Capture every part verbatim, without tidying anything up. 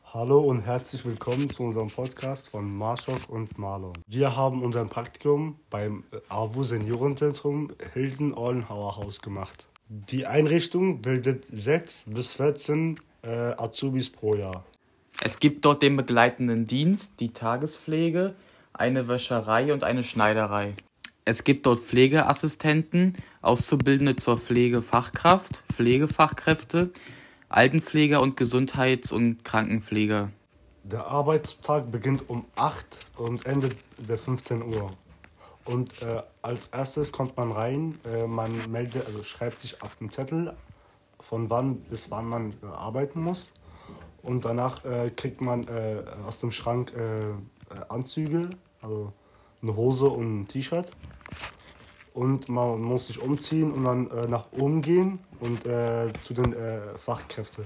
Hallo und herzlich willkommen zu unserem Podcast von Marschok und Marlon. Wir haben unser Praktikum beim A W O Seniorenzentrum Hilden-Ollenhauer Haus gemacht. Die Einrichtung bildet sechs bis vierzehn äh, Azubis pro Jahr. Es gibt dort den begleitenden Dienst, die Tagespflege, eine Wäscherei und eine Schneiderei. Es gibt dort Pflegeassistenten, Auszubildende zur Pflegefachkraft, Pflegefachkräfte, Altenpfleger und Gesundheits- und Krankenpfleger. Der Arbeitstag beginnt um acht und endet fünfzehn Uhr. Und äh, als erstes kommt man rein, äh, man meldet, also schreibt sich auf den Zettel, von wann bis wann man äh, arbeiten muss. Und danach äh, kriegt man äh, aus dem Schrank äh, Anzüge, also eine Hose und ein T-Shirt. Und man muss sich umziehen und dann äh, nach oben gehen und äh, zu den äh, Fachkräften.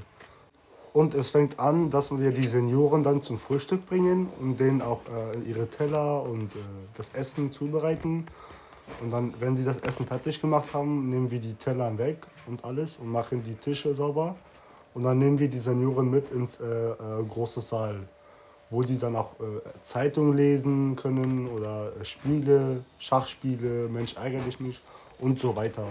Und es fängt an, dass wir die Senioren dann zum Frühstück bringen und denen auch äh, ihre Teller und äh, das Essen zubereiten. Und dann, wenn sie das Essen fertig gemacht haben, nehmen wir die Teller weg und alles und machen die Tische sauber. Und dann nehmen wir die Senioren mit ins äh, äh, große Saal, wo die dann auch äh, Zeitung lesen können oder äh, Spiele, Schachspiele, Mensch ärgere dich nicht und so weiter.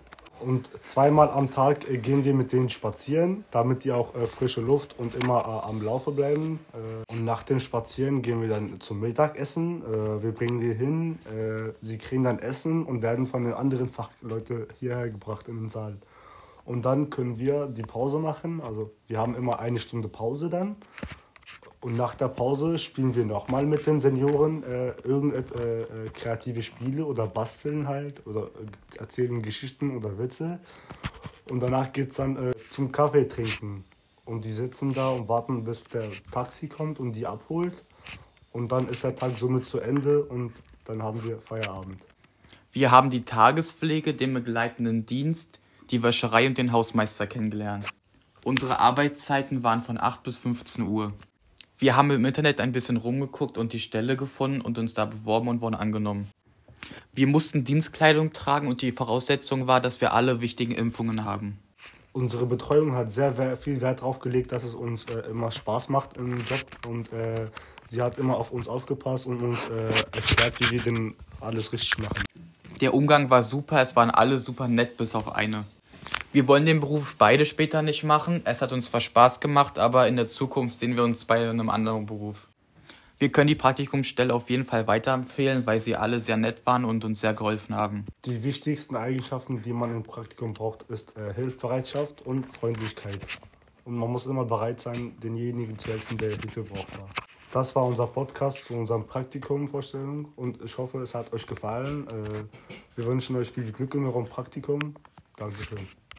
Und zweimal am Tag äh, gehen wir mit denen spazieren, damit die auch äh, frische Luft und immer äh, am Laufe bleiben. Äh, und nach dem Spazieren gehen wir dann zum Mittagessen. Äh, wir bringen die hin, äh, sie kriegen dann Essen und werden von den anderen Fachleuten hierher gebracht in den Saal. Und dann können wir die Pause machen. Also wir haben immer eine Stunde Pause dann. Und nach der Pause spielen wir nochmal mit den Senioren äh, irgendetwas äh, kreative Spiele oder basteln halt oder äh, erzählen Geschichten oder Witze. Und danach geht es dann äh, zum Kaffee trinken. Und die sitzen da und warten, bis der Taxi kommt und die abholt. Und dann ist der Tag somit zu Ende und dann haben wir Feierabend. Wir haben die Tagespflege, den begleitenden Dienst, die Wäscherei und den Hausmeister kennengelernt. Unsere Arbeitszeiten waren von acht bis fünfzehn Uhr. Wir haben im Internet ein bisschen rumgeguckt und die Stelle gefunden und uns da beworben und wurden angenommen. Wir mussten Dienstkleidung tragen und die Voraussetzung war, dass wir alle wichtigen Impfungen haben. Unsere Betreuung hat sehr viel Wert darauf gelegt, dass es uns äh, immer Spaß macht im Job. Und äh, sie hat immer auf uns aufgepasst und uns äh, erklärt, wie wir denn alles richtig machen. Der Umgang war super, es waren alle super nett, bis auf eine. Wir wollen den Beruf beide später nicht machen. Es hat uns zwar Spaß gemacht, aber in der Zukunft sehen wir uns bei einem anderen Beruf. Wir können die Praktikumsstelle auf jeden Fall weiterempfehlen, weil sie alle sehr nett waren und uns sehr geholfen haben. Die wichtigsten Eigenschaften, die man im Praktikum braucht, ist äh, Hilfsbereitschaft und Freundlichkeit. Und man muss immer bereit sein, denjenigen zu helfen, der Hilfe braucht. Das war unser Podcast zu unserem Praktikum-Vorstellung und ich hoffe, es hat euch gefallen. Äh, wir wünschen euch viel Glück in eurem Praktikum. Dankeschön.